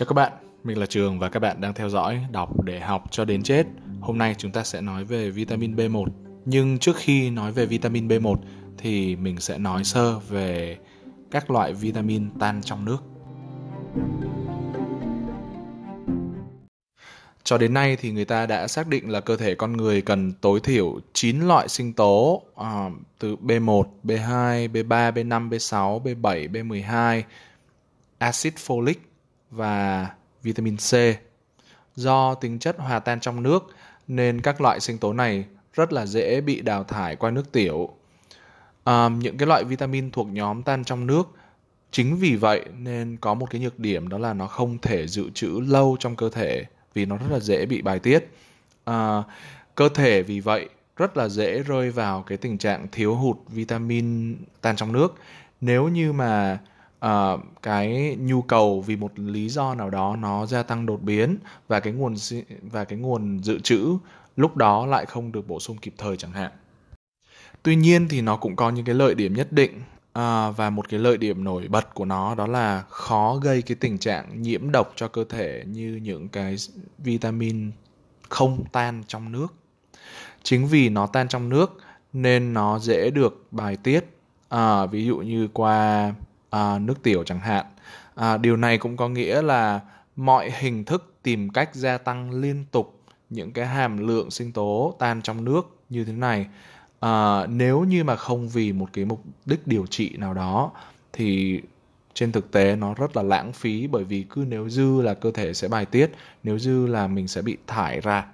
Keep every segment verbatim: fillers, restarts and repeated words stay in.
Chào các bạn, mình là Trường và các bạn đang theo dõi Đọc để học cho đến chết. Hôm nay chúng ta sẽ nói về vitamin B một. Nhưng trước khi nói về vitamin B một thì mình sẽ nói sơ về các loại vitamin tan trong nước. Cho đến nay thì người ta đã xác định là cơ thể con người cần tối thiểu chín loại sinh tố à, từ B một, B hai, B ba, B năm, B sáu, B bảy, B mười hai, axit folic và vitamin C. Do tính chất hòa tan trong nước nên các loại sinh tố này rất là dễ bị đào thải qua nước tiểu. À, những cái loại vitamin thuộc nhóm tan trong nước, chính vì vậy nên có một cái nhược điểm, đó là nó không thể dự trữ lâu trong cơ thể vì nó rất là dễ bị bài tiết. À, cơ thể vì vậy rất là dễ rơi vào cái tình trạng thiếu hụt vitamin tan trong nước nếu như mà uh, cái nhu cầu vì một lý do nào đó nó gia tăng đột biến và cái nguồn và cái nguồn dự trữ lúc đó lại không được bổ sung kịp thời chẳng hạn. Tuy nhiên thì nó cũng có những cái lợi điểm nhất định, à, và một cái lợi điểm nổi bật của nó đó là khó gây cái tình trạng nhiễm độc cho cơ thể như những cái vitamin không tan trong nước. Chính vì nó tan trong nước nên nó dễ được bài tiết, à, ví dụ như qua à, nước tiểu chẳng hạn. À, điều này cũng có nghĩa là mọi hình thức tìm cách gia tăng liên tục những cái hàm lượng sinh tố tan trong nước như thế này, à, nếu như mà không vì một cái mục đích điều trị nào đó thì trên thực tế nó rất là lãng phí, bởi vì cứ nếu dư là cơ thể sẽ bài tiết, nếu dư là mình sẽ bị thải ra.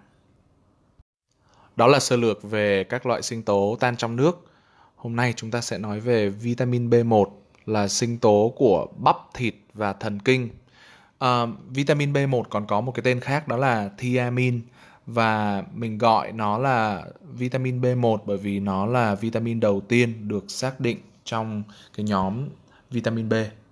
Đó là sơ lược về các loại sinh tố tan trong nước. Hôm nay chúng ta sẽ nói về vitamin B một, là sinh tố của bắp thịt và thần kinh. À, vitamin B một còn có một cái tên khác, đó là thiamin, và mình gọi nó là vitamin B một bởi vì nó là vitamin đầu tiên được xác định trong cái nhóm vitamin B.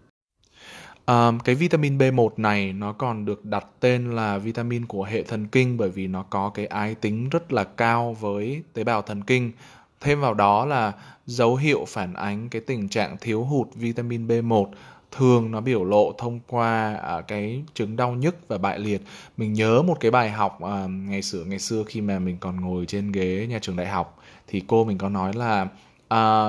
À, cái vitamin B một này nó còn được đặt tên là vitamin của hệ thần kinh bởi vì nó có cái ái tính rất là cao với tế bào thần kinh. Thêm vào đó là dấu hiệu phản ánh cái tình trạng thiếu hụt vitamin B một thường nó biểu lộ thông qua à, cái chứng đau nhức và bại liệt. Mình nhớ một cái bài học à, ngày xưa ngày xưa khi mà mình còn ngồi trên ghế nhà trường đại học thì cô mình có nói là à,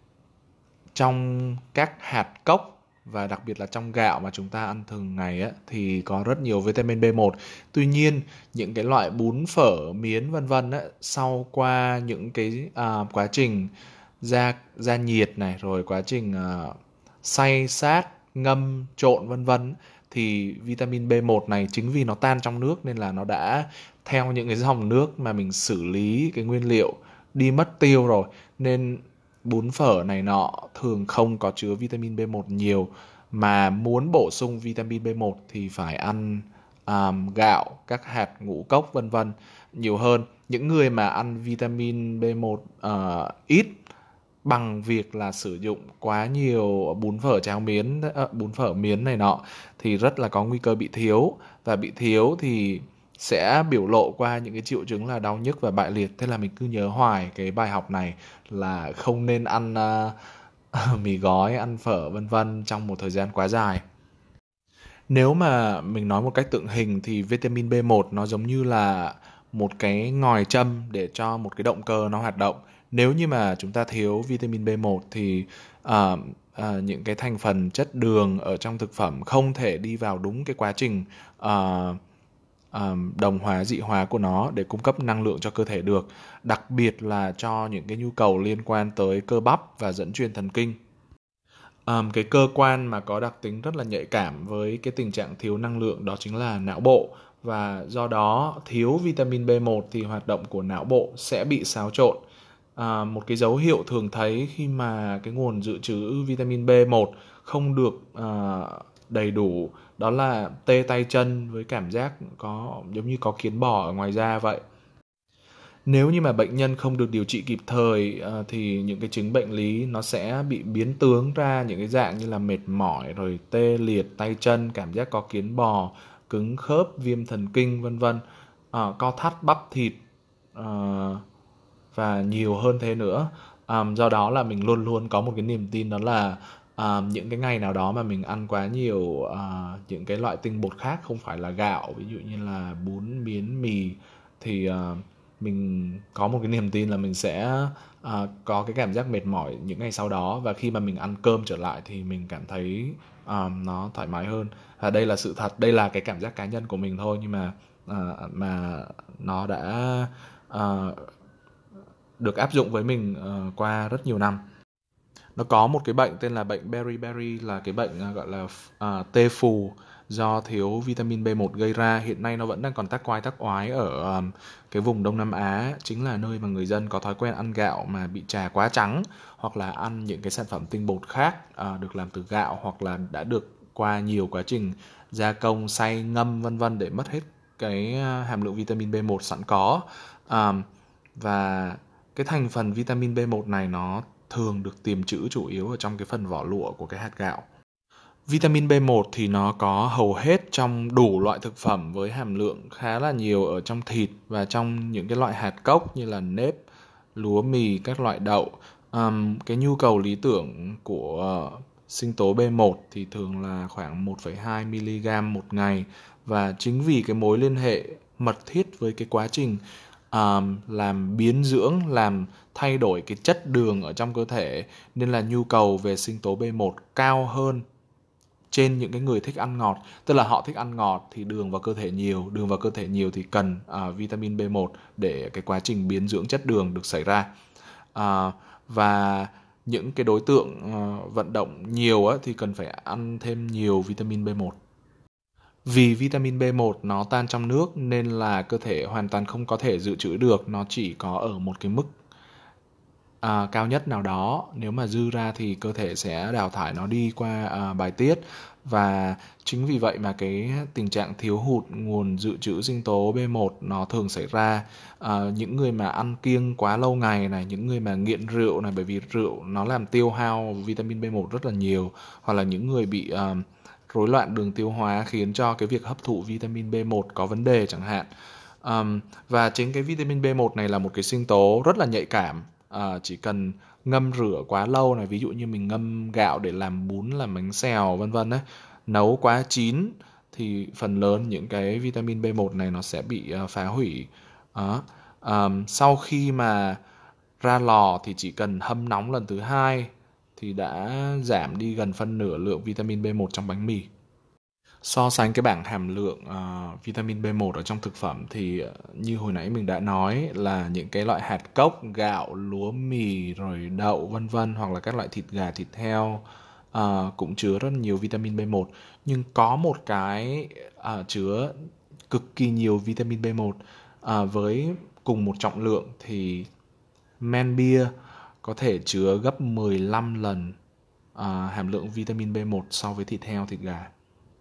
trong các hạt cốc và đặc biệt là trong gạo mà chúng ta ăn thường ngày á, thì có rất nhiều vitamin B một. Tuy nhiên những cái loại bún phở miến vân vân á, sau qua những cái à, quá trình gia gia nhiệt này, rồi quá trình à, xay sát ngâm trộn vân vân, thì vitamin B một này chính vì nó tan trong nước nên là nó đã theo những cái dòng nước mà mình xử lý cái nguyên liệu đi mất tiêu rồi, nên bún phở này nọ thường không có chứa vitamin B một nhiều. Mà muốn bổ sung vitamin B một thì phải ăn um, gạo, các hạt ngũ cốc vân vân nhiều hơn. Những người mà ăn vitamin B một uh, ít bằng việc là sử dụng quá nhiều bún phở cháo miến, uh, bún phở miến này nọ thì rất là có nguy cơ bị thiếu, và bị thiếu thì sẽ biểu lộ qua những cái triệu chứng là đau nhức và bại liệt. Thế là mình cứ nhớ hoài cái bài học này là không nên ăn uh, mì gói, ăn phở vân vân trong một thời gian quá dài. Nếu mà mình nói một cách tượng hình thì vitamin B một nó giống như là một cái ngòi châm để cho một cái động cơ nó hoạt động. Nếu như mà chúng ta thiếu vitamin B một thì uh, uh, những cái thành phần chất đường ở trong thực phẩm không thể đi vào đúng cái quá trình uh, um, đồng hóa dị hóa của nó để cung cấp năng lượng cho cơ thể được, đặc biệt là cho những cái nhu cầu liên quan tới cơ bắp và dẫn truyền thần kinh. Um, cái cơ quan mà có đặc tính rất là nhạy cảm với cái tình trạng thiếu năng lượng đó chính là não bộ, và do đó thiếu vitamin B một thì hoạt động của não bộ sẽ bị xáo trộn. À, một cái dấu hiệu thường thấy khi mà cái nguồn dự trữ vitamin B một không được à, đầy đủ đó là tê tay chân với cảm giác có giống như có kiến bò ở ngoài da vậy. Nếu như mà bệnh nhân không được điều trị kịp thời à, thì những cái chứng bệnh lý nó sẽ bị biến tướng ra những cái dạng như là mệt mỏi, rồi tê liệt tay chân, cảm giác có kiến bò, cứng khớp, viêm thần kinh vân vân, à, co thắt bắp thịt à, và nhiều hơn thế nữa. À, do đó là mình luôn luôn có một cái niềm tin đó là À, những cái ngày nào đó mà mình ăn quá nhiều à, những cái loại tinh bột khác không phải là gạo, ví dụ như là bún, miến, mì, thì à, mình có một cái niềm tin là mình sẽ à, có cái cảm giác mệt mỏi những ngày sau đó, và khi mà mình ăn cơm trở lại thì mình cảm thấy à, nó thoải mái hơn. À, đây là sự thật, đây là cái cảm giác cá nhân của mình thôi, nhưng mà à, mà nó đã à, được áp dụng với mình à, qua rất nhiều năm. Nó có một cái bệnh tên là bệnh beriberi, là cái bệnh à, gọi là à, tê phù do thiếu vitamin B một gây ra. Hiện nay nó vẫn đang còn tác quái tác oái ở um, cái vùng Đông Nam Á, chính là nơi mà người dân có thói quen ăn gạo mà bị trà quá trắng, hoặc là ăn những cái sản phẩm tinh bột khác à, được làm từ gạo, hoặc là đã được qua nhiều quá trình gia công, xay, ngâm vân vân để mất hết cái à, hàm lượng vitamin B một sẵn có. À, và cái thành phần vitamin B một này nó thường được tìm trữ chủ yếu ở trong cái phần vỏ lụa của cái hạt gạo. Vitamin B một thì nó có hầu hết trong đủ loại thực phẩm với hàm lượng khá là nhiều ở trong thịt và trong những cái loại hạt cốc như là nếp, lúa mì, các loại đậu. Um, cái nhu cầu lý tưởng của uh, sinh tố B một thì thường là khoảng một phẩy hai mi-li-gam một ngày, và chính vì cái mối liên hệ mật thiết với cái quá trình um, làm biến dưỡng, làm thay đổi cái chất đường ở trong cơ thể, nên là nhu cầu về sinh tố B một cao hơn trên những cái người thích ăn ngọt. Tức là họ thích ăn ngọt thì đường vào cơ thể nhiều, đường vào cơ thể nhiều thì cần uh, vitamin B một để cái quá trình biến dưỡng chất đường được xảy ra. Uh, và những cái đối tượng uh, vận động nhiều á, thì cần phải ăn thêm nhiều vitamin B một. Vì vitamin B một nó tan trong nước nên là cơ thể hoàn toàn không có thể dự trữ được, nó chỉ có ở một cái mức à, cao nhất nào đó. Nếu mà dư ra thì cơ thể sẽ đào thải nó đi qua à, bài tiết, và chính vì vậy mà cái tình trạng thiếu hụt nguồn dự trữ sinh tố B một nó thường xảy ra. À, những người mà ăn kiêng quá lâu ngày này, những người mà nghiện rượu này, bởi vì rượu nó làm tiêu hao vitamin B một rất là nhiều, hoặc là những người bị à, rối loạn đường tiêu hóa khiến cho cái việc hấp thụ vitamin B một có vấn đề chẳng hạn. Um, và chính cái vitamin B một này là một cái sinh tố rất là nhạy cảm. À, chỉ cần ngâm rửa quá lâu này, ví dụ như mình ngâm gạo để làm bún, làm bánh xèo vân vân đấy, nấu quá chín thì phần lớn những cái vitamin B một này nó sẽ bị uh, phá hủy. Đó. Um, sau khi mà ra lò thì chỉ cần hâm nóng lần thứ hai thì đã giảm đi gần phân nửa lượng vitamin B một trong bánh mì. So sánh cái bảng hàm lượng uh, vitamin B một ở trong thực phẩm thì uh, như hồi nãy mình đã nói là những cái loại hạt cốc, gạo, lúa mì, rồi đậu vân vân, hoặc là các loại thịt gà, thịt heo uh, cũng chứa rất nhiều vitamin B một. Nhưng có một cái uh, chứa cực kỳ nhiều vitamin B một uh, với cùng một trọng lượng thì men bia có thể chứa gấp mười lăm lần uh, hàm lượng vitamin B một so với thịt heo, thịt gà.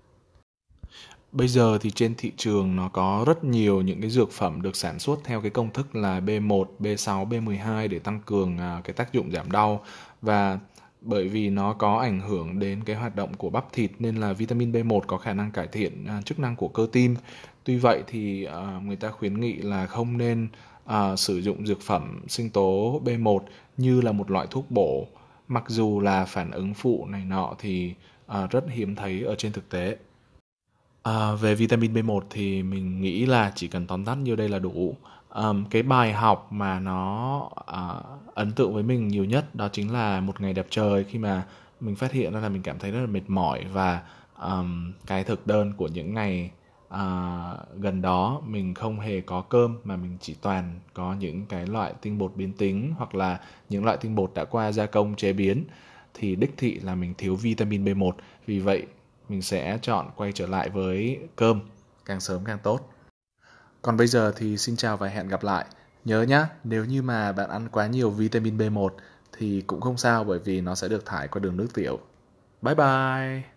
Bây giờ thì trên thị trường nó có rất nhiều những cái dược phẩm được sản xuất theo cái công thức là B một, B sáu, B mười hai để tăng cường à, cái tác dụng giảm đau. Và bởi vì nó có ảnh hưởng đến cái hoạt động của bắp thịt nên là vitamin B một có khả năng cải thiện à, chức năng của cơ tim. Tuy vậy thì à, người ta khuyến nghị là không nên à, sử dụng dược phẩm sinh tố B một như là một loại thuốc bổ, mặc dù là phản ứng phụ này nọ thì à, rất hiếm thấy ở trên thực tế. À, về vitamin B một thì mình nghĩ là chỉ cần tóm tắt như đây là đủ. Ờm, cái bài học mà nó à, ấn tượng với mình nhiều nhất đó chính là một ngày đẹp trời, khi mà mình phát hiện ra là mình cảm thấy rất là mệt mỏi, và ờm, cái thực đơn của những ngày à, gần đó mình không hề có cơm mà mình chỉ toàn có những cái loại tinh bột biến tính, hoặc là những loại tinh bột đã qua gia công chế biến, thì đích thị là mình thiếu vitamin B một. Vì vậy mình sẽ chọn quay trở lại với cơm, càng sớm càng tốt. Còn bây giờ thì xin chào và hẹn gặp lại. Nhớ nhá, nếu như mà bạn ăn quá nhiều vitamin B một thì cũng không sao, bởi vì nó sẽ được thải qua đường nước tiểu. Bye bye!